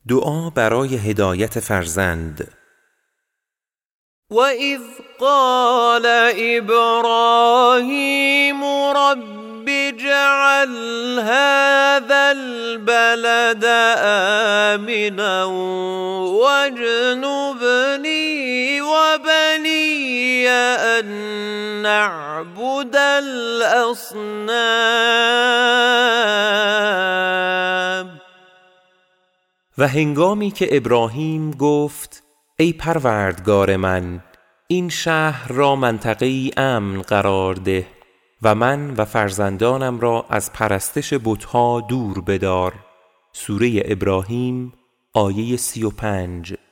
دعا برای هدایت فرزند. وَإِذْ قَالَ إِبْرَاهِيمُ رَبِّ اجْعَلْ هَذَا الْبَلَدَ آمِنًا وَاجْنُبْنِي وَبَنِيَّ أَن نَّعْبُدَ الْأَصْنَامَ. و هنگامی که ابراهیم گفت ای پروردگار من، این شهر را منطقه‌ای امن قرار ده و من و فرزندانم را از پرستش بت‌ها دور بدار. سوره ابراهیم آیه 35.